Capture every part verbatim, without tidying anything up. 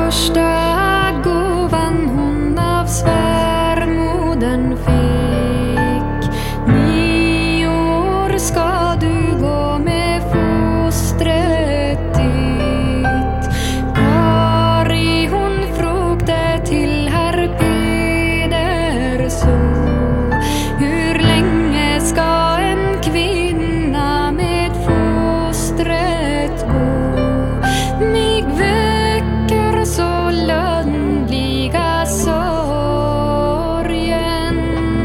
första gåvan hon av svärmodern fick. Nio år ska du gå med fostret ditt. Kari hon frågde till herr Peder så: hur länge ska en kvinna med fostret gå? Mig väcker så lönnliga sorgen.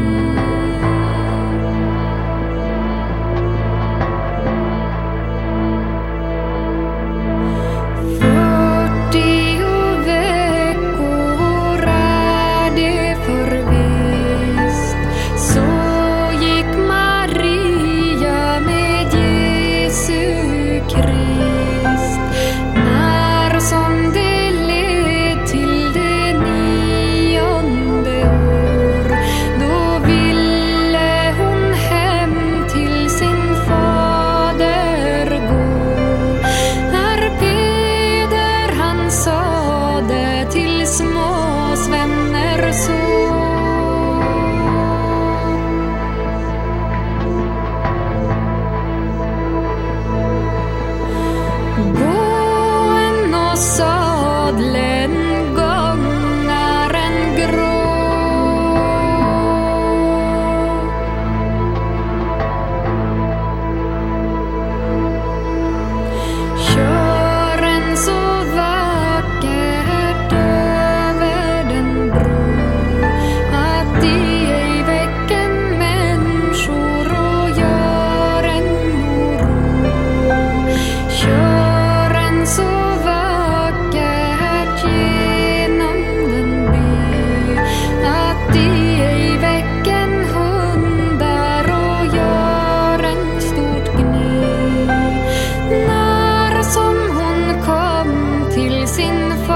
Fyrtio veckor är det förvist. Så gick Maria med Jesu Krist. När som det led till det nionde år, då ville hon hem till sin fader gå. Herr Peder han sade till små svänner så: gåen och sadeln gångaren grå. Kören så vackert över den bro att de ej väcken människor och gör en oro. Kören så vackert genom den by att de ej väcken hundar och gör en stort gny. När som hon kom till sin far